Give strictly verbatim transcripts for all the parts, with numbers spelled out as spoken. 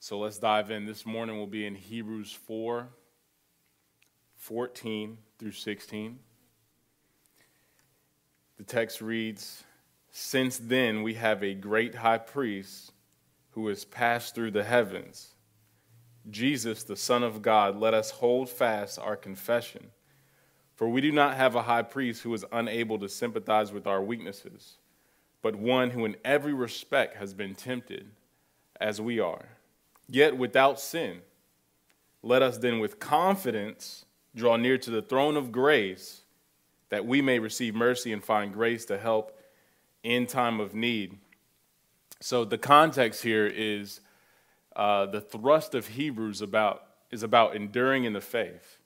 So let's dive in. This morning we'll be in Hebrews four, fourteen through sixteen. The text reads, "Since then we have a great high priest who has passed through the heavens, Jesus, the Son of God. Let us hold fast our confession. For we do not have a high priest who is unable to sympathize with our weaknesses, but one who in every respect has been tempted as we are, yet without sin. Let us then with confidence draw near to the throne of grace, that we may receive mercy and find grace to help in time of need." So the context here is uh, the thrust of Hebrews about is about enduring in the faith.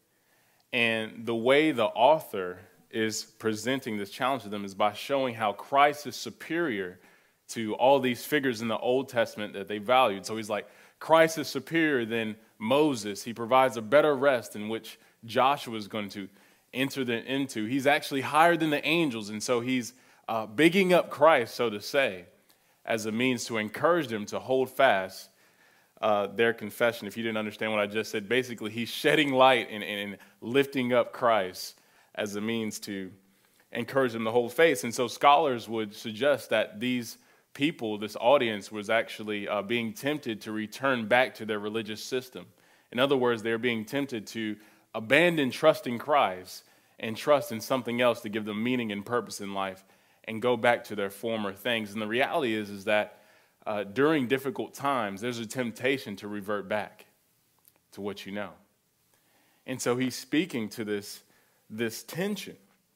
And the way the author is presenting this challenge to them is by showing how Christ is superior to all these figures in the Old Testament that they valued. So he's like, Christ is superior than Moses. He provides a better rest in which Joshua is going to enter the, into. He's actually higher than the angels, and so he's uh, bigging up Christ, so to say, as a means to encourage them to hold fast uh, their confession. If you didn't understand what I just said, basically he's shedding light and, and lifting up Christ as a means to encourage them to hold faith. And so scholars would suggest that these people, this audience, was actually uh, being tempted to return back to their religious system. In other words, they're being tempted to abandon trusting Christ and trust in something else to give them meaning and purpose in life and go back to their former things. And the reality is, is that uh, during difficult times, there's a temptation to revert back to what you know. And so he's speaking to this, this tension.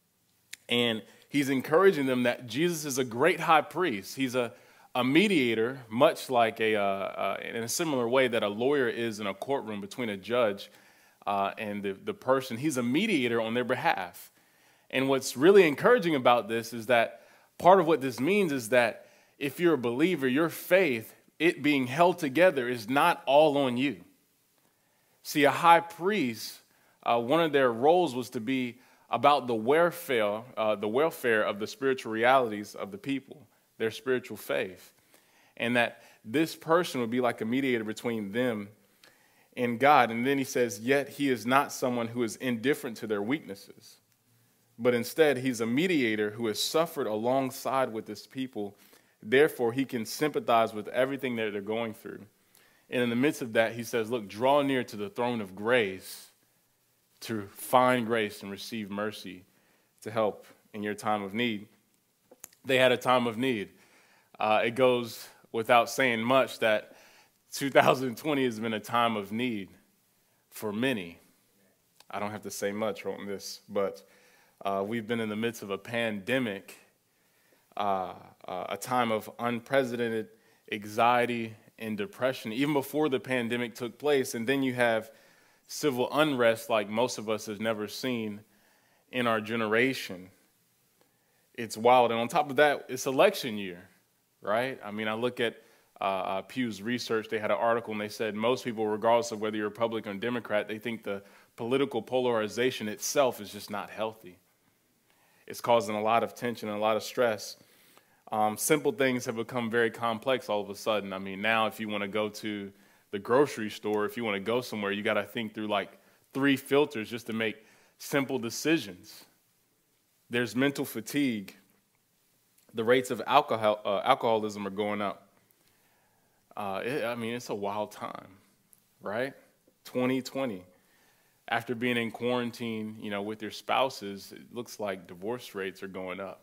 And he's encouraging them that Jesus is a great high priest. He's a, a mediator, much like a, uh, uh, in a similar way that a lawyer is in a courtroom between a judge uh, and the, the person. He's a mediator on their behalf. And what's really encouraging about this is that part of what this means is that if you're a believer, your faith, it being held together, is not all on you. See, a high priest, uh, one of their roles was to be about the welfare, uh, the welfare of the spiritual realities of the people, their spiritual faith. And that this person would be like a mediator between them and God. And then he says, yet he is not someone who is indifferent to their weaknesses, but instead he's a mediator who has suffered alongside with his people. Therefore, he can sympathize with everything that they're going through. And in the midst of that, he says, look, draw near to the throne of grace to find grace and receive mercy to help in your time of need. They had a time of need. Uh, it goes without saying much that two thousand twenty has been a time of need for many. I don't have to say much on this, but uh, we've been in the midst of a pandemic, uh, uh, a time of unprecedented anxiety and depression, even before the pandemic took place. And then you have civil unrest like most of us have never seen in our generation. It's wild. And on top of that, it's election year, right? I mean, I look at uh, uh, Pew's research. They had an article and they said most people, regardless of whether you're Republican or Democrat, they think the political polarization itself is just not healthy. It's causing a lot of tension and a lot of stress. Um, simple things have become very complex all of a sudden. I mean, now if you want to go to the grocery store, if you want to go somewhere, you got to think through like three filters just to make simple decisions. There's mental fatigue. The rates of alcohol uh, alcoholism are going up. Uh, it, I mean, it's a wild time, right? twenty twenty. After being in quarantine, you know, with your spouses, it looks like divorce rates are going up.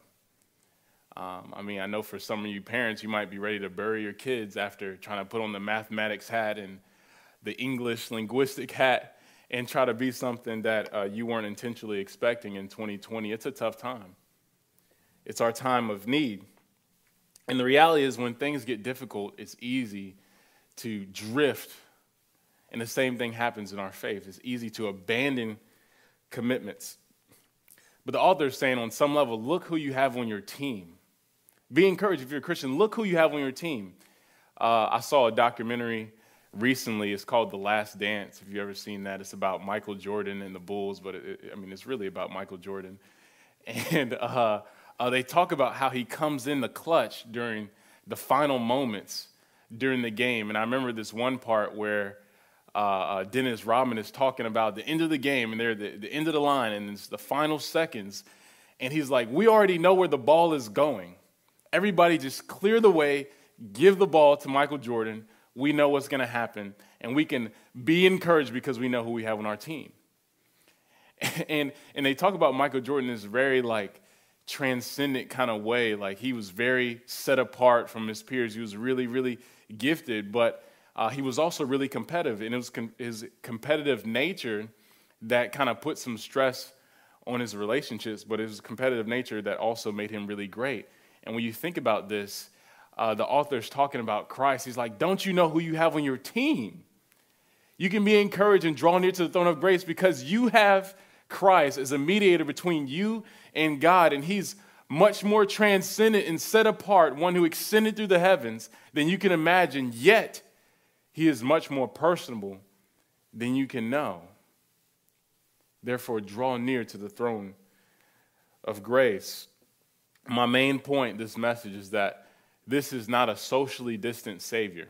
Um, I mean, I know for some of you parents, you might be ready to bury your kids after trying to put on the mathematics hat and the English linguistic hat and try to be something that uh, you weren't intentionally expecting in twenty twenty. It's a tough time. It's our time of need. And the reality is when things get difficult, it's easy to drift. And the same thing happens in our faith. It's easy to abandon commitments. But the author is saying on some level, look who you have on your team. Be encouraged if you're a Christian. Look who you have on your team. Uh, I saw a documentary recently. It's called The Last Dance. If you've ever seen that, it's about Michael Jordan and the Bulls. But, it, I mean, it's really about Michael Jordan. And uh, uh, they talk about how he comes in the clutch during the final moments during the game. And I remember this one part where uh, uh, Dennis Rodman is talking about the end of the game, and they're the, the end of the line, and it's the final seconds. And he's like, we already know where the ball is going. Everybody just clear the way, give the ball to Michael Jordan. We know what's going to happen, and we can be encouraged because we know who we have on our team. And and they talk about Michael Jordan in this very, like, transcendent kind of way. Like, he was very set apart from his peers. He was really, really gifted, but uh, he was also really competitive. And it was com- his competitive nature that kind of put some stress on his relationships, but it was competitive nature that also made him really great. And when you think about this, uh, the author's talking about Christ. He's like, don't you know who you have on your team? You can be encouraged and draw near to the throne of grace because you have Christ as a mediator between you and God, and he's much more transcendent and set apart, one who extended through the heavens than you can imagine, yet he is much more personable than you can know. Therefore, draw near to the throne of grace. My main point in this message is that this is not a socially distant Savior.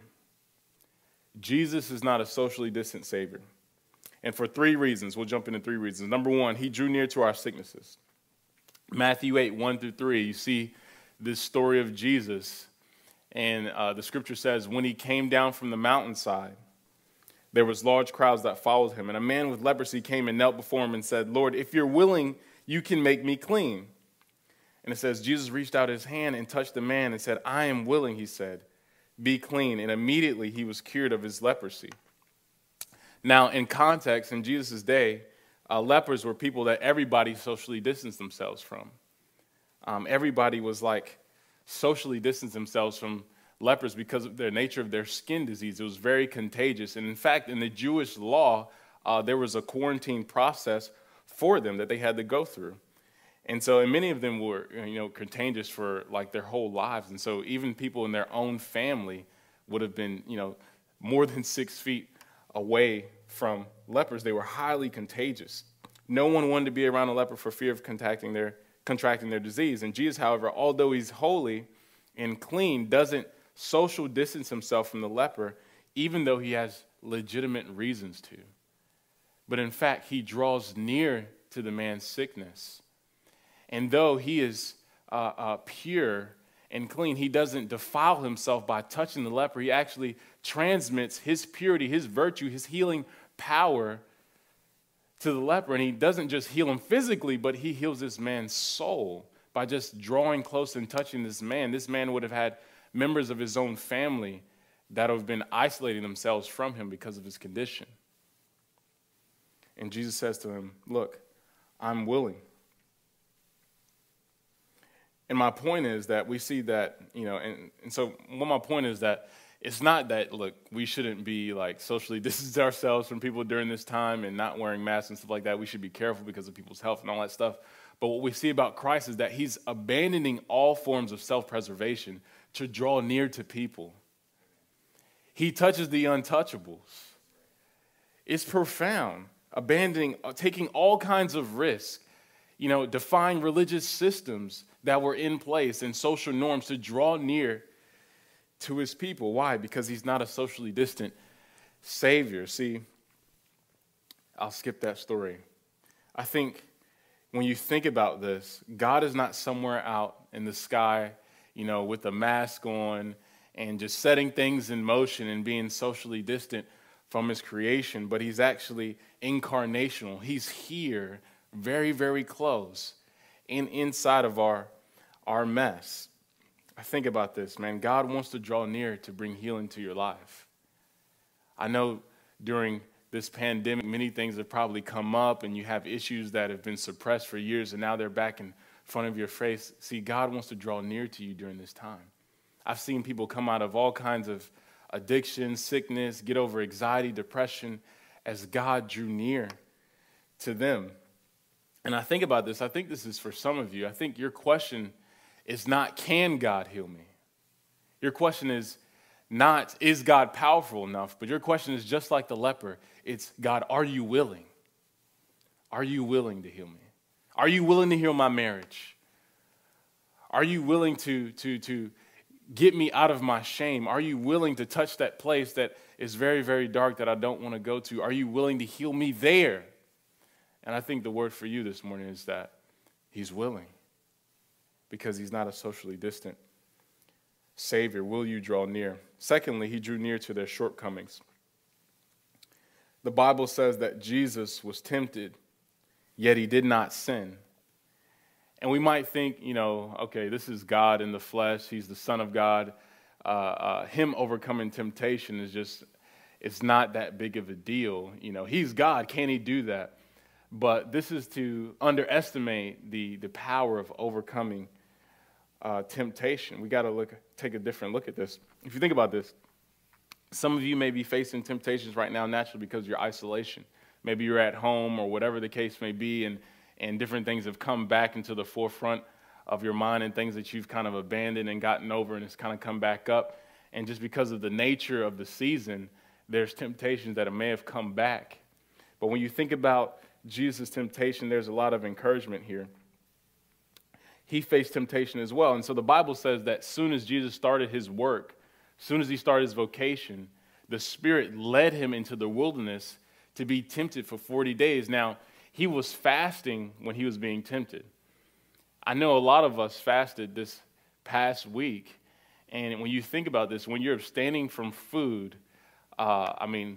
Jesus is not a socially distant Savior. And for three reasons, we'll jump into three reasons. Number one, he drew near to our sicknesses. Matthew eight, one through three, you see this story of Jesus. And uh, the scripture says, when he came down from the mountainside, there was large crowds that followed him. And a man with leprosy came and knelt before him and said, Lord, if you're willing, you can make me clean. And it says, Jesus reached out his hand and touched the man and said, I am willing, he said, be clean. And immediately he was cured of his leprosy. Now, in context, in Jesus' day, uh, lepers were people that everybody socially distanced themselves from. Um, everybody was like socially distanced themselves from lepers because of their nature of their skin disease. It was very contagious. And in fact, in the Jewish law, uh, there was a quarantine process for them that they had to go through. And so, and many of them were, you know, contagious for like their whole lives. And so even people in their own family would have been, you know, more than six feet away from lepers. They were highly contagious. No one wanted to be around a leper for fear of contracting their, contracting their disease. And Jesus, however, although he's holy and clean, doesn't social distance himself from the leper, even though he has legitimate reasons to. But in fact, he draws near to the man's sickness. And though he is uh, uh, pure and clean, he doesn't defile himself by touching the leper. He actually transmits his purity, his virtue, his healing power to the leper. And he doesn't just heal him physically, but he heals this man's soul by just drawing close and touching this man. This man would have had members of his own family that have been isolating themselves from him because of his condition. And Jesus says to him, look, I'm willing. And my point is that we see that, you know, and, and so what my point is that it's not that, look, we shouldn't be like socially distance ourselves from people during this time and not wearing masks and stuff like that. We should be careful because of people's health and all that stuff. But what we see about Christ is that he's abandoning all forms of self-preservation to draw near to people. He touches the untouchables. It's profound, abandoning, taking all kinds of risk, you know, defying religious systems that were in place and social norms to draw near to his people. Why? Because he's not a socially distant Savior. See, I'll skip that story. I think when you think about this, God is not somewhere out in the sky, you know, with a mask on and just setting things in motion and being socially distant from his creation, but he's actually incarnational. He's here, very, very close, in inside of our, our mess. I think about this, man. God wants to draw near to bring healing to your life. I know during this pandemic, many things have probably come up and you have issues that have been suppressed for years and now they're back in front of your face. See, God wants to draw near to you during this time. I've seen people come out of all kinds of addiction, sickness, get over anxiety, depression, as God drew near to them. And I think about this. I think this is for some of you. I think your question is not, can God heal me? Your question is not, is God powerful enough? But your question is just like the leper. It's, God, are you willing? Are you willing to heal me? Are you willing to heal my marriage? Are you willing to, to, to get me out of my shame? Are you willing to touch that place that is very, very dark that I don't want to go to? Are you willing to heal me there? And I think the word for you this morning is that he's willing, because he's not a socially distant Savior. Will you draw near? Secondly, he drew near to their shortcomings. The Bible says that Jesus was tempted, yet he did not sin. And we might think, you know, okay, this is God in the flesh. He's the Son of God. Uh, uh, him overcoming temptation is just, it's not that big of a deal. You know, he's God. Can he do that? But this is to underestimate the, the power of overcoming uh, temptation. We got to look, take a different look at this. If you think about this, some of you may be facing temptations right now naturally because of your isolation. Maybe you're at home or whatever the case may be, and, and different things have come back into the forefront of your mind, and things that you've kind of abandoned and gotten over, and it's kind of come back up. And just because of the nature of the season, there's temptations that may have come back. But when you think about Jesus' temptation, there's a lot of encouragement here. He faced temptation as well. And so the Bible says that as soon as Jesus started his work, as soon as he started his vocation, the Spirit led him into the wilderness to be tempted for forty days. Now, he was fasting when he was being tempted. I know a lot of us fasted this past week. And when you think about this, when you're abstaining from food, uh, I mean,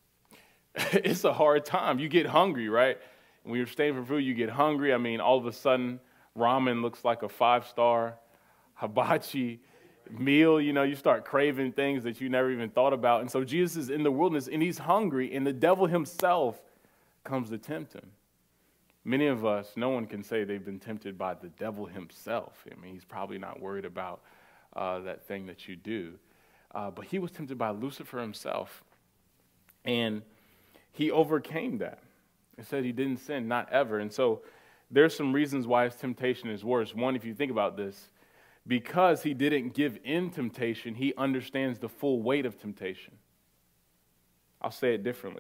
it's a hard time. You get hungry, right? When you're staying for food, you get hungry. I mean, all of a sudden, ramen looks like a five-star hibachi meal. You know, you start craving things that you never even thought about. And so Jesus is in the wilderness, and he's hungry, and the devil himself comes to tempt him. Many of us, no one can say they've been tempted by the devil himself. I mean, he's probably not worried about uh, that thing that you do. Uh, but he was tempted by Lucifer himself. And he overcame that. It said he didn't sin, not ever. And so there's some reasons why his temptation is worse. One, if you think about this, because he didn't give in temptation, he understands the full weight of temptation. I'll say it differently.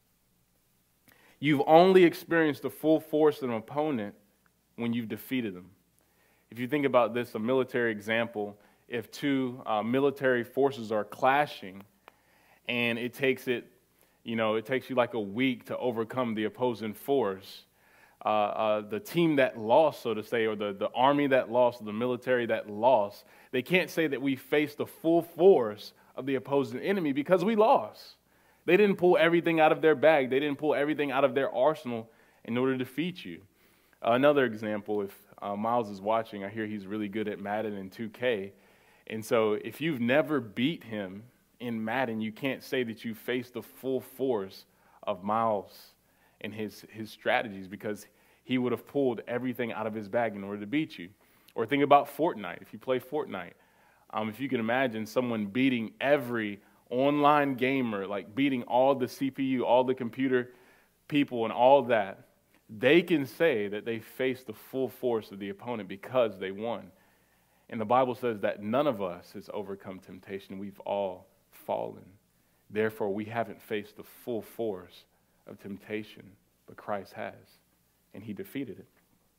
You've only experienced the full force of an opponent when you've defeated them. If you think about this, a military example, if two uh, military forces are clashing and it takes it You know, it takes you like a week to overcome the opposing force. Uh, uh, the team that lost, so to say, or the, the army that lost, or the military that lost, they can't say that we faced the full force of the opposing enemy because we lost. They didn't pull everything out of their bag. They didn't pull everything out of their arsenal in order to defeat you. Uh, another example, if uh, Miles is watching, I hear he's really good at Madden and two K. And so if you've never beat him in Madden, you can't say that you faced the full force of Miles and his, his strategies, because he would have pulled everything out of his bag in order to beat you. Or think about Fortnite. If you play Fortnite, um, if you can imagine someone beating every online gamer, like beating all the C P U, all the computer people and all that, they can say that they faced the full force of the opponent because they won. And the Bible says that none of us has overcome temptation. We've all fallen. Therefore, we haven't faced the full force of temptation, but Christ has, and he defeated it.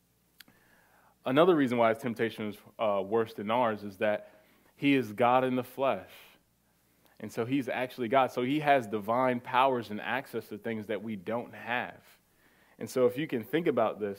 Another reason why his temptation is uh, worse than ours is that he is God in the flesh. And so he's actually God. So he has divine powers and access to things that we don't have. And so if you can think about this,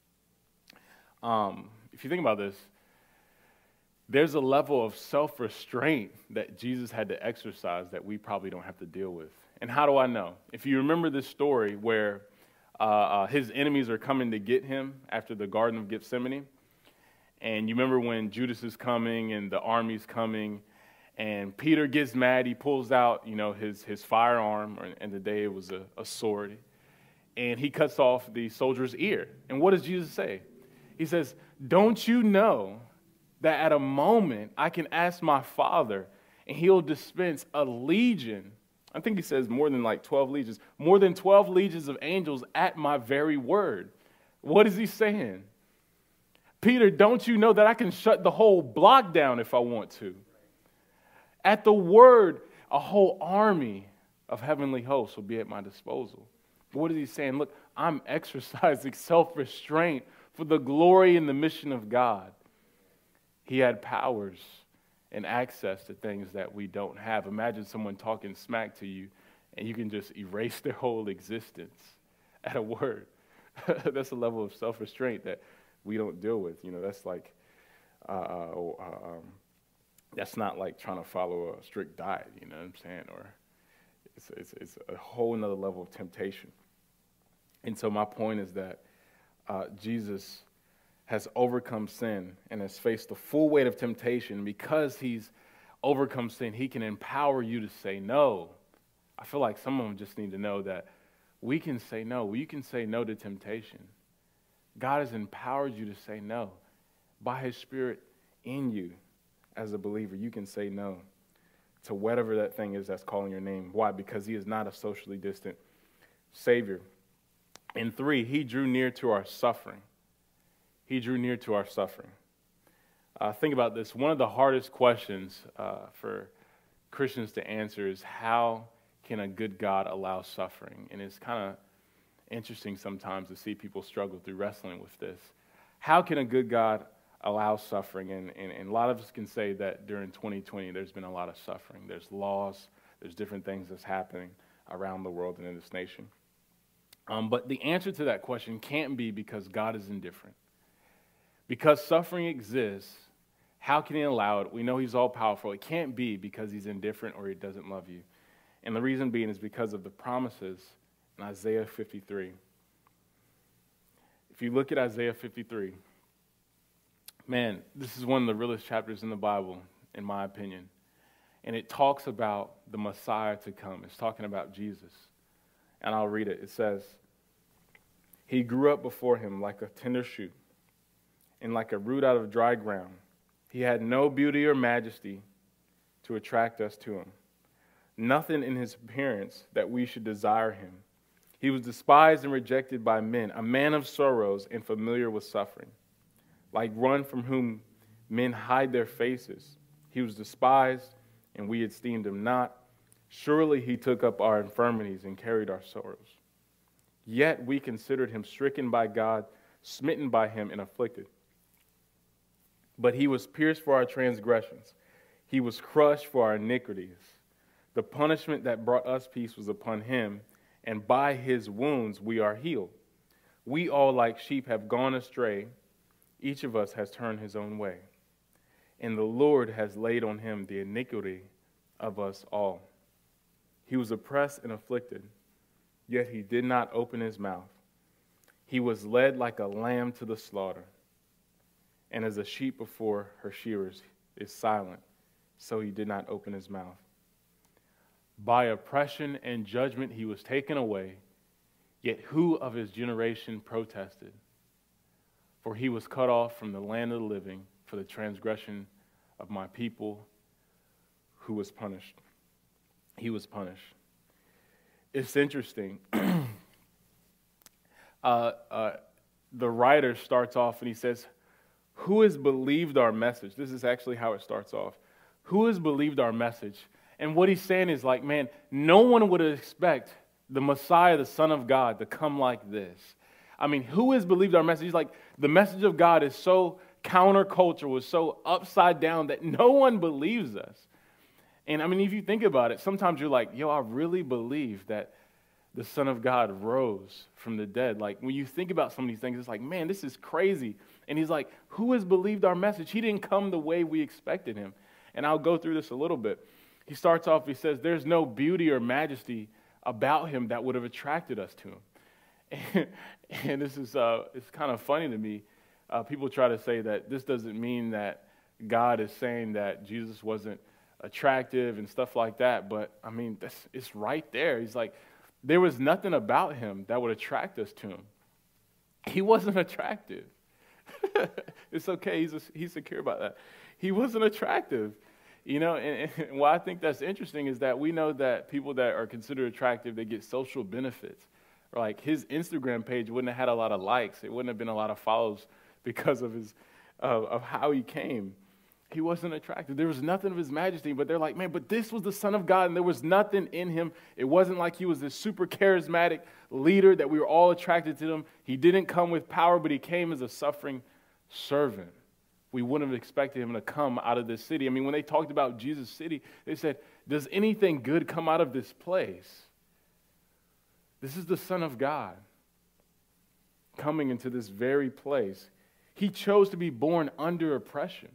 um, if you think about this, there's a level of self-restraint that Jesus had to exercise that we probably don't have to deal with. And how do I know? If you remember this story where uh, uh, his enemies are coming to get him after the Garden of Gethsemane, and you remember when Judas is coming and the army's coming, and Peter gets mad, he pulls out, you know, his, his firearm, or in the day it was a, a sword, and he cuts off the soldier's ear. And what does Jesus say? He says, "Don't you know that at a moment I can ask my Father and he'll dispense a legion," I think he says more than like twelve legions, more than twelve legions of angels at my very word. What is he saying? Peter, don't you know that I can shut the whole block down if I want to? At the word, a whole army of heavenly hosts will be at my disposal. What is he saying? Look, I'm exercising self-restraint for the glory and the mission of God. He had powers and access to things that we don't have. Imagine someone talking smack to you, and you can just erase their whole existence at a word. That's a level of self-restraint that we don't deal with. You know, that's like, uh, uh, um, that's not like trying to follow a strict diet, you know what I'm saying? Or it's, it's, it's a whole nother level of temptation. And so my point is that uh, Jesus has overcome sin and has faced the full weight of temptation. Because he's overcome sin, he can empower you to say no. I feel like some of them just need to know that we can say no. You can say no to temptation. God has empowered you to say no. By his Spirit in you as a believer, you can say no to whatever that thing is that's calling your name. Why? Because he is not a socially distant Savior. And three, he drew near to our suffering. He drew near to our suffering. Uh, think about this. One of the hardest questions uh, for Christians to answer is, how can a good God allow suffering? And it's kind of interesting sometimes to see people struggle through wrestling with this. How can a good God allow suffering? And, and, and a lot of us can say that during twenty twenty, there's been a lot of suffering. There's loss. There's different things that's happening around the world and in this nation. Um, but the answer to that question can't be because God is indifferent. Because suffering exists, how can he allow it? We know he's all-powerful. It can't be because he's indifferent or he doesn't love you. And the reason being is because of the promises in Isaiah fifty-three. If you look at Isaiah fifty-three, man, this is one of the realest chapters in the Bible, in my opinion. And it talks about the Messiah to come. It's talking about Jesus. And I'll read it. It says, he grew up before him like a tender shoot, and like a root out of dry ground. He had no beauty or majesty to attract us to him. Nothing in his appearance that we should desire him. He was despised and rejected by men, a man of sorrows and familiar with suffering. Like one from whom men hide their faces. He was despised, and we esteemed him not. Surely he took up our infirmities and carried our sorrows. Yet we considered him stricken by God, smitten by him, and afflicted. But he was pierced for our transgressions. He was crushed for our iniquities. The punishment that brought us peace was upon him, and by his wounds we are healed. We all like sheep have gone astray. Each of us has turned his own way. And the Lord has laid on him the iniquity of us all. He was oppressed and afflicted, yet he did not open his mouth. He was led like a lamb to the slaughter, and as a sheep before her shearers is silent, so he did not open his mouth. By oppression and judgment he was taken away, yet who of his generation protested? For he was cut off from the land of the living for the transgression of my people, who was punished. He was punished. It's interesting. uh, uh, the writer starts off and he says, who has believed our message? This is actually how it starts off. Who has believed our message? And what he's saying is like, man, no one would expect the Messiah, the Son of God, to come like this. I mean, who has believed our message? He's like, the message of God is so countercultural, was so upside down that no one believes us. And I mean, if you think about it, sometimes you're like, yo, I really believe that the Son of God rose from the dead. Like, when you think about some of these things, it's like, man, this is crazy. And he's like, who has believed our message? He didn't come the way we expected him. And I'll go through this a little bit. He starts off, he says, there's no beauty or majesty about him that would have attracted us to him. And, and this is uh, it's kind of funny to me. Uh, people try to say that this doesn't mean that God is saying that Jesus wasn't attractive and stuff like that. But, I mean, that's, it's right there. He's like, there was nothing about him that would attract us to him. He wasn't attractive. It's okay. He's, a, he's secure about that. He wasn't attractive. You know, and, and why I think that's interesting is that we know that people that are considered attractive, they get social benefits. Like, his Instagram page wouldn't have had a lot of likes. It wouldn't have been a lot of follows because of his uh, of how he came. He wasn't attractive. There was nothing of his majesty, but they're like, man, but this was the Son of God, and there was nothing in him. It wasn't like he was this super charismatic leader that we were all attracted to him. He didn't come with power, but he came as a suffering servant We wouldn't have expected him to come out of this city. I mean, when they talked about Jesus' city, they said, does anything good come out of this place? This is the Son of God coming into this very place. He chose to be born under oppression.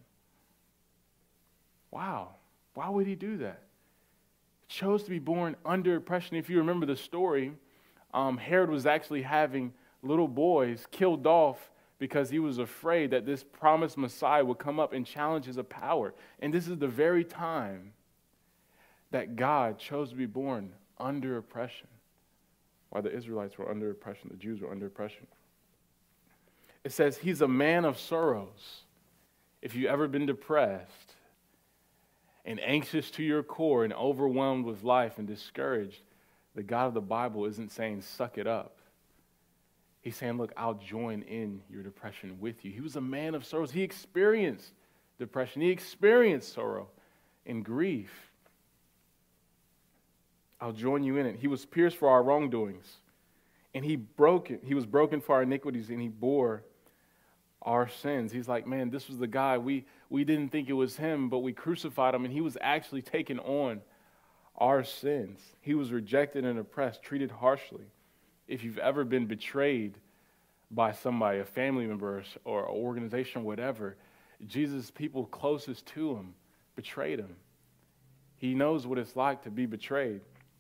Wow. Why would he do that? He chose to be born under oppression. If you remember the story, um, Herod was actually having little boys killed off because he was afraid that this promised Messiah would come up and challenge his power. And this is the very time that God chose to be born under oppression. While the Israelites were under oppression, the Jews were under oppression. It says he's a man of sorrows. If you've ever been depressed and anxious to your core and overwhelmed with life and discouraged, the God of the Bible isn't saying, suck it up. He's saying, look, I'll join in your depression with you. He was a man of sorrows. He experienced depression. He experienced sorrow and grief. I'll join you in it. He was pierced for our wrongdoings, and he broken. He was broken for our iniquities, and he bore our sins. He's like, man, this was the guy. We, we didn't think it was him, but we crucified him, and he was actually taking on our sins. He was rejected and oppressed, treated harshly. If you've ever been betrayed by somebody, a family member or an organization or whatever, Jesus' people closest to him betrayed him. He knows what it's like to be betrayed.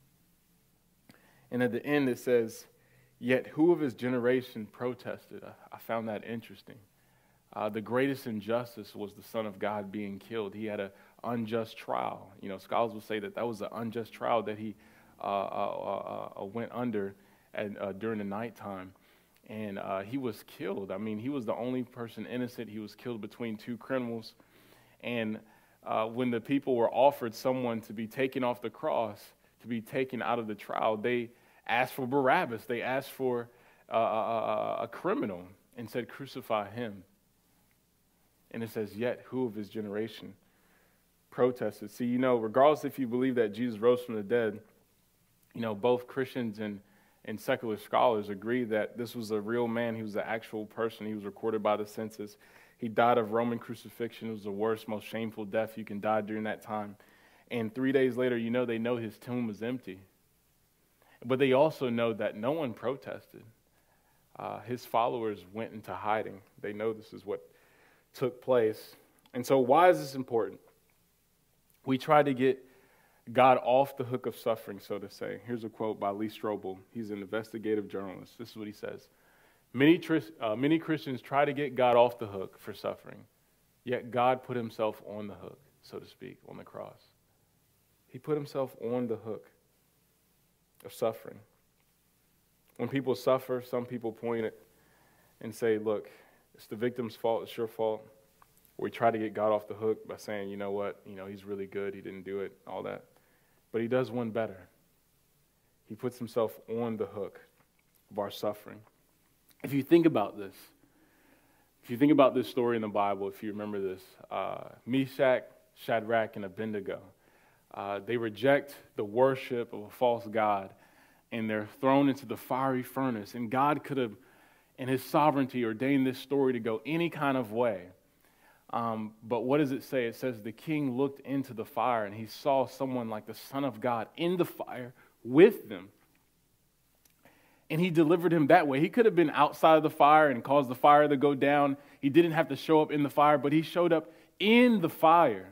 And at the end it says, yet who of his generation protested? I, I found that interesting. Uh, the greatest injustice was the Son of God being killed. He had an unjust trial. You know, scholars will say that that was an unjust trial that he uh, uh, uh, went under at, uh, during the nighttime. And uh, he was killed. I mean, he was the only person innocent. He was killed between two criminals. And uh, when the people were offered someone to be taken off the cross, to be taken out of the trial, they asked for Barabbas. They asked for uh, a, a criminal and said, crucify him. And it says, yet who of his generation protested? See, you know, regardless if you believe that Jesus rose from the dead, you know, both Christians and, and secular scholars agree that this was a real man. He was an actual person. He was recorded by the census. He died of Roman crucifixion. It was the worst, most shameful death you can die during that time. And three days later, you know, they know his tomb was empty. But they also know that no one protested. Uh, his followers went into hiding. They know this is what took place. And so why is this important? We try to get God off the hook of suffering, so to say. Here's a quote by Lee Strobel. He's an investigative journalist. This is what he says. Many, uh, many Christians try to get God off the hook for suffering, yet God put himself on the hook, so to speak, on the cross. He put himself on the hook of suffering. When people suffer, some people point it and say, look, it's the victim's fault, it's your fault. Or we try to get God off the hook by saying, you know what, you know, he's really good, he didn't do it, all that. But he does one better. He puts himself on the hook of our suffering. If you think about this, if you think about this story in the Bible, if you remember this, uh, Meshach, Shadrach, and Abednego, uh, they reject the worship of a false god, and they're thrown into the fiery furnace. And God could have, in his sovereignty, ordained this story to go any kind of way. Um, but what does it say? It says the king looked into the fire, and he saw someone like the Son of God in the fire with them. And he delivered him that way. He could have been outside of the fire and caused the fire to go down. He didn't have to show up in the fire, but he showed up in the fire.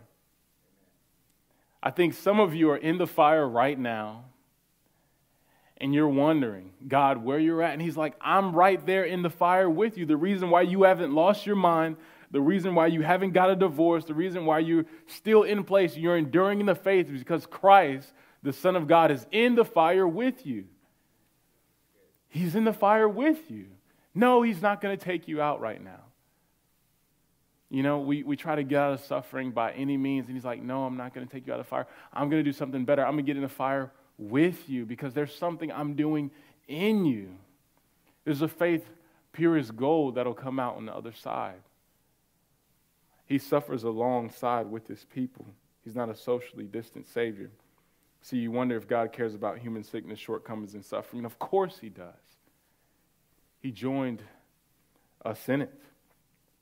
I think some of you are in the fire right now, and you're wondering, God, where you're at. And he's like, I'm right there in the fire with you. The reason why you haven't lost your mind, the reason why you haven't got a divorce, the reason why you're still in place, you're enduring in the faith, is because Christ, the Son of God, is in the fire with you. He's in the fire with you. No, he's not going to take you out right now. You know, we, we try to get out of suffering by any means, and he's like, no, I'm not going to take you out of fire. I'm going to do something better. I'm going to get in the fire with you because there's something I'm doing in you. There's a faith pure as gold that'll come out on the other side. He suffers alongside with his people. He's not a socially distant Savior. See, you wonder if God cares about human sickness, shortcomings, and suffering. And of course he does. He joined us in it.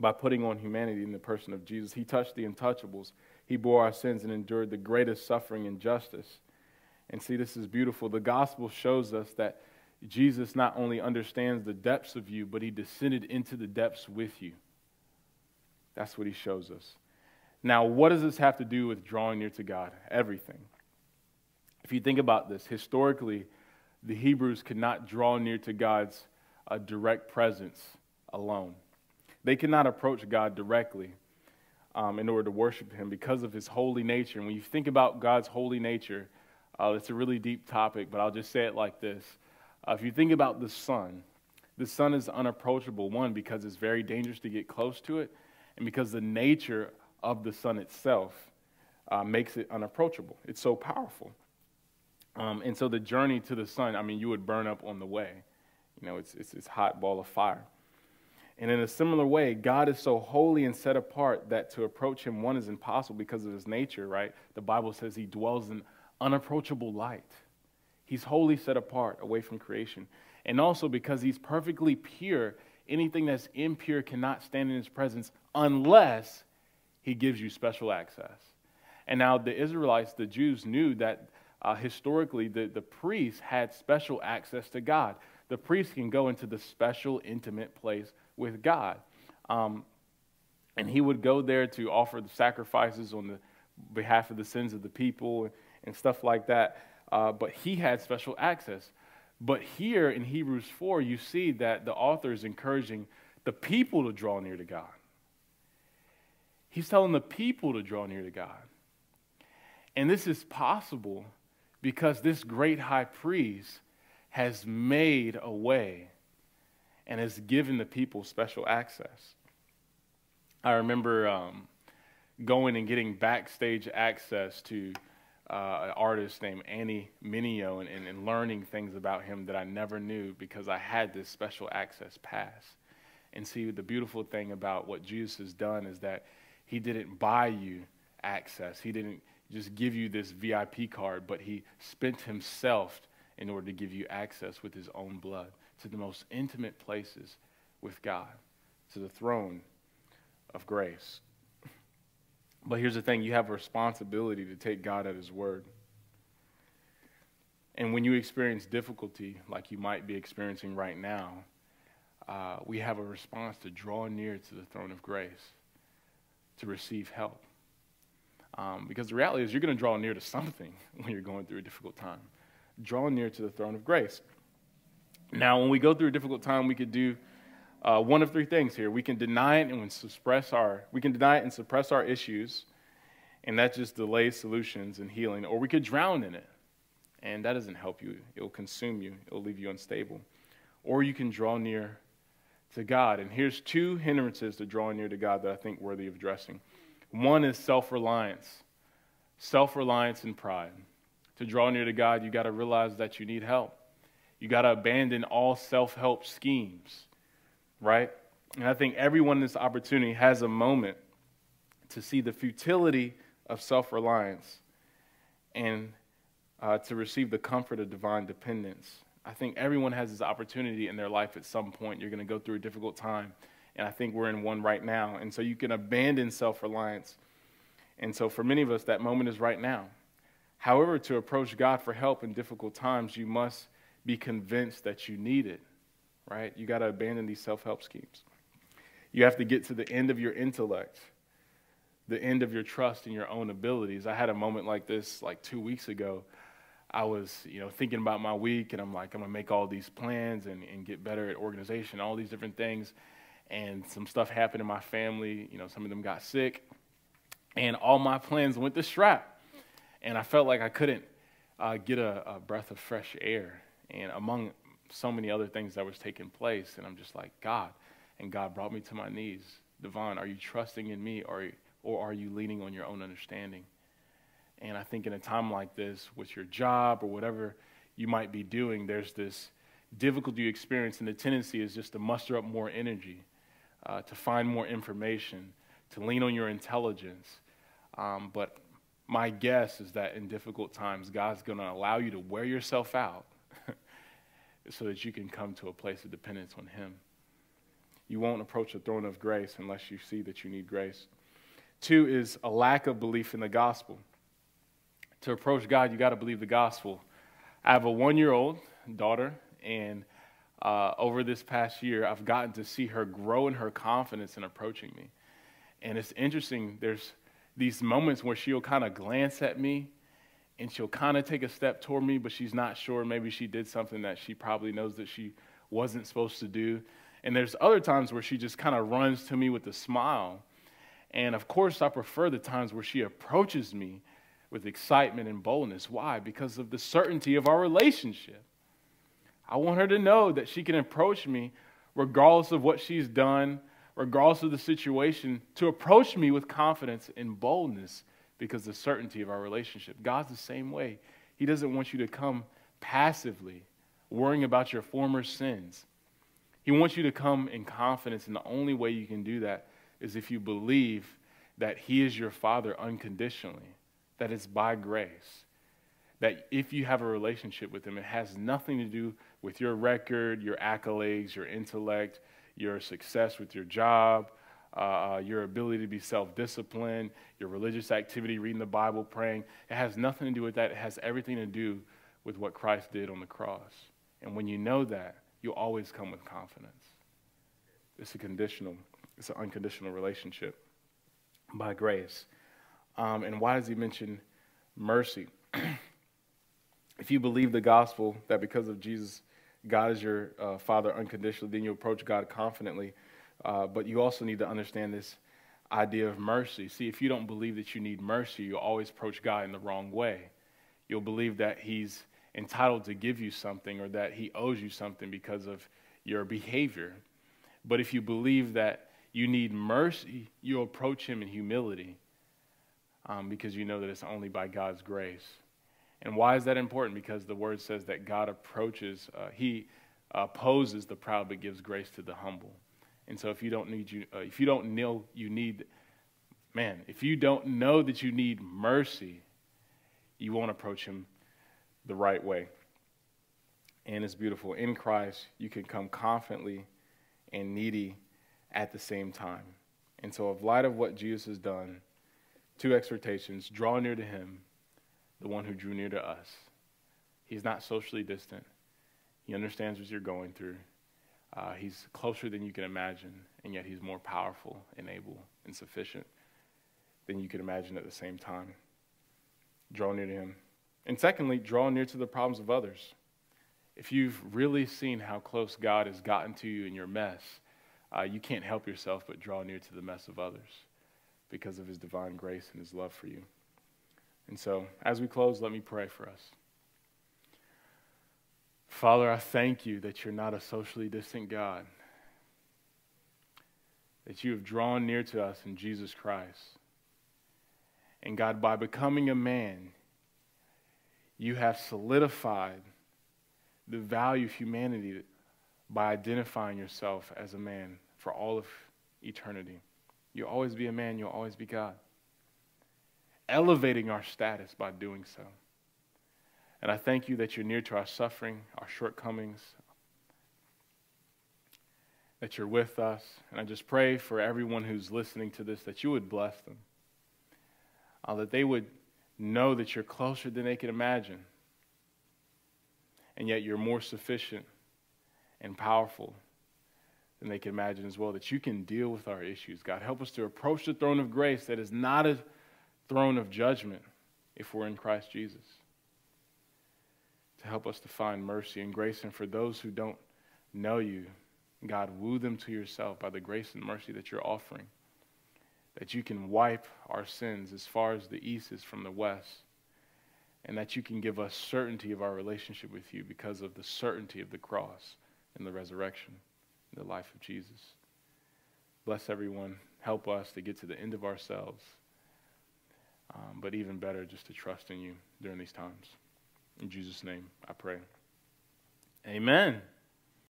by putting on humanity in the person of Jesus. He touched the untouchables. He bore our sins and endured the greatest suffering and justice. And see, this is beautiful. The gospel shows us that Jesus not only understands the depths of you, but he descended into the depths with you. That's what he shows us. Now, what does this have to do with drawing near to God? Everything. If you think about this, historically, the Hebrews could not draw near to God's uh, direct presence alone. They could not approach God directly um, in order to worship him because of his holy nature. And when you think about God's holy nature, uh, it's a really deep topic, but I'll just say it like this. Uh, if you think about the sun, the sun is unapproachable, one, because it's very dangerous to get close to it, and because the nature of the sun itself uh, makes it unapproachable. It's so powerful. Um, and so the journey to the sun, I mean, you would burn up on the way. You know, it's, it's this hot ball of fire. And in a similar way, God is so holy and set apart that to approach him, one, is impossible because of his nature, right? The Bible says he dwells in unapproachable light. He's wholly set apart away from creation. And also because he's perfectly pure, anything that's impure cannot stand in his presence unless he gives you special access. And now the Israelites, the Jews, knew that uh, historically the, the priests had special access to God. The priest can go into the special, intimate place with God. Um, and he would go there to offer the sacrifices on the behalf of the sins of the people and, and stuff like that. Uh, but he had special access. But here in Hebrews four, you see that the author is encouraging the people to draw near to God. He's telling the people to draw near to God. And this is possible because this great high priest has made a way and has given the people special access. I remember um, going and getting backstage access to uh, an artist named Annie Mineo and, and, and learning things about him that I never knew because I had this special access pass. And see, the beautiful thing about what Jesus has done is that he didn't buy you access. He didn't just give you this V I P card, but he spent himself in order to give you access with his own blood to the most intimate places with God, to the throne of grace. But here's the thing, you have a responsibility to take God at his word. And when you experience difficulty, like you might be experiencing right now, uh, we have a response to draw near to the throne of grace, to receive help. Um, because the reality is you're going to draw near to something when you're going through a difficult time. Draw near to the throne of grace. Now, when we go through a difficult time, we could do uh, one of three things here. We can deny it and suppress our, we can deny it and suppress our issues, and that just delays solutions and healing. Or we could drown in it, and that doesn't help you. It'll consume you. It'll leave you unstable. Or you can draw near to God. And here's two hindrances to drawing near to God that I think worthy of addressing. One is self-reliance. Self-reliance and pride. To draw near to God, you got to realize that you need help. You got to abandon all self-help schemes, right? And I think everyone in this opportunity has a moment to see the futility of self-reliance and uh, to receive the comfort of divine dependence. I think everyone has this opportunity in their life at some point. You're going to go through a difficult time, and I think we're in one right now. And so you can abandon self-reliance. And so for many of us, that moment is right now. However, to approach God for help in difficult times, you must be convinced that you need it, right? You got to abandon these self-help schemes. You have to get to the end of your intellect, the end of your trust in your own abilities. I had a moment like this like two weeks ago. I was, you know, thinking about my week, and I'm like, I'm going to make all these plans and, and get better at organization, all these different things. And some stuff happened in my family. You know, some of them got sick. And all my plans went to strap. And I felt like I couldn't uh, get a, a breath of fresh air. And among so many other things that was taking place, and I'm just like, God. And God brought me to my knees. Devon, are you trusting in me, or, or are you leaning on your own understanding? And I think in a time like this, with your job or whatever you might be doing, there's this difficulty you experience, and the tendency is just to muster up more energy, uh, to find more information, to lean on your intelligence. Um, but my guess is that in difficult times, God's going to allow you to wear yourself out so that you can come to a place of dependence on him. you won't approach the throne of grace unless you see that you need grace. Two is a lack of belief in the gospel. To approach God, you got to believe the gospel. I have a one-year-old daughter, and uh, over this past year, I've gotten to see her grow in her confidence in approaching me. And it's interesting, there's these moments where she'll kind of glance at me, and she'll kind of take a step toward me, but she's not sure. Maybe she did something that she probably knows that she wasn't supposed to do. And there's other times where she just kind of runs to me with a smile. And of course, I prefer the times where she approaches me with excitement and boldness. Why? Because of the certainty of our relationship. I want her to know that she can approach me regardless of what she's done, regardless of the situation, to approach me with confidence and boldness because of the certainty of our relationship. God's the same way. He doesn't want you to come passively, worrying about your former sins. He wants you to come in confidence, and the only way you can do that is if you believe that He is your Father unconditionally, that it's by grace, that if you have a relationship with Him, it has nothing to do with your record, your accolades, your intellect, your success with your job, uh, your ability to be self-disciplined, your religious activity, reading the Bible, praying. It has nothing to do with that. It has everything to do with what Christ did on the cross. And when you know that, you'll always come with confidence. It's a conditional, it's an unconditional relationship by grace. Um, and why does he mention mercy? If you believe the gospel that because of Jesus, God is your uh, Father unconditionally, then you approach God confidently. Uh, but you also need to understand this idea of mercy. See, if you don't believe that you need mercy, you'll always approach God in the wrong way. You'll believe that He's entitled to give you something or that He owes you something because of your behavior. But if you believe that you need mercy, you'll approach Him in humility um, because you know that it's only by God's grace. And why is that important? Because the Word says that God approaches, uh, He opposes the proud but gives grace to the humble. And so if you don't need you, uh, if you don't know you need, man, if you don't know that you need mercy, you won't approach Him the right way. And it's beautiful. In Christ, you can come confidently and needy at the same time. And so, in light of what Jesus has done, two exhortations: draw near to Him, the one who drew near to us. He's not socially distant. He understands what you're going through. Uh, he's closer than you can imagine, and yet He's more powerful and able and sufficient than you can imagine at the same time. Draw near to Him. And secondly, draw near to the problems of others. If you've really seen how close God has gotten to you in your mess, uh, you can't help yourself but draw near to the mess of others because of His divine grace and His love for you. And so, as we close, let me pray for us. Father, I thank You that You're not a socially distant God, that You have drawn near to us in Jesus Christ. And God, by becoming a man, You have solidified the value of humanity by identifying Yourself as a man for all of eternity. You'll always be a man, You'll always be God. Elevating our status by doing so. And I thank You that You're near to our suffering, our shortcomings, that You're with us. And I just pray for everyone who's listening to this that You would bless them, uh, that they would know that You're closer than they can imagine, and yet You're more sufficient and powerful than they can imagine as well, that You can deal with our issues. God, help us to approach the throne of grace that is not a throne of judgment if we're in Christ Jesus, to help us to find mercy and grace. And for those who don't know You, God, woo them to Yourself by the grace and mercy that You're offering, that You can wipe our sins as far as the east is from the west, and that You can give us certainty of our relationship with You because of the certainty of the cross and the resurrection and the life of Jesus. Bless everyone. Help us to get to the end of ourselves, um, but even better, just to trust in You during these times. In Jesus' name, I pray. Amen.